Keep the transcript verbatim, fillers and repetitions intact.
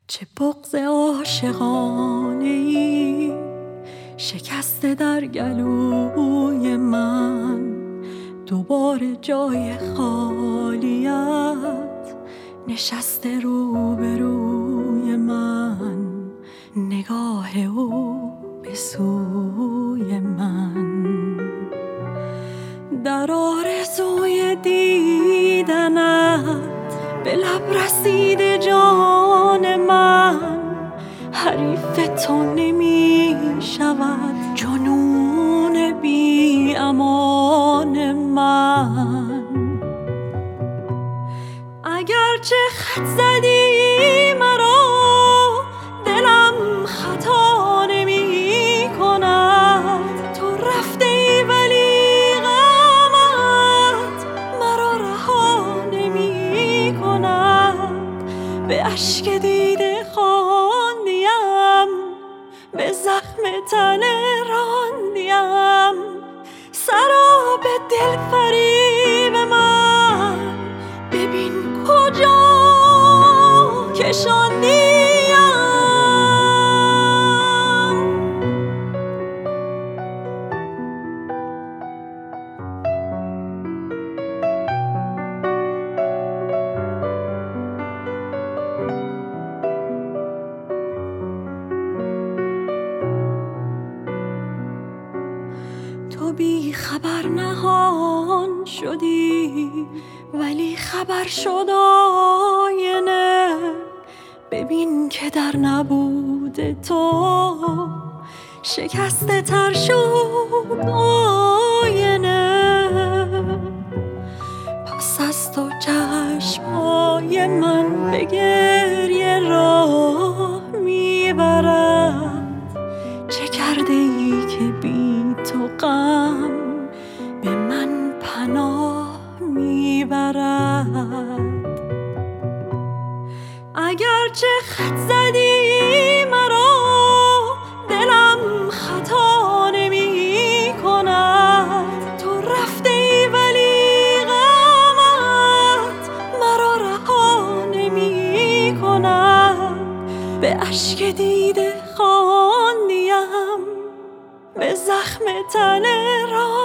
چه بغض عاشقانه‌ای شکسته در گلوی من، دوباره جای خالیت نشسته روبروی من، نگاه او به سوی من. در آرزوی دیدنت به لب رسید جان من، حریف تو نمی شود جنون بی امان من. اگرچه خط زدی مرا دلم خطا نمی کند، تو رفته ای ولی غمت مرا رها نمی کند. به اشک دیده خواندیم، به زخم تنه راندیم، سراب دل فریب من ببین کجا کشاندیم. تو بی خبر نهان شدی ولی خبر شد آینه. ببین که در نبود تو شکسته تر شد آینه. پس از تو چشمای من به گریه راه میبرد، چه کرده ای که بی تو غم به من پناه میبرد. اگرچه خط زدی مرا دلم خطا نمی کند، تو رفته ای ولی غمت مرا رها نمی کند. به اشک دیده خواندیم، به زخم تنه را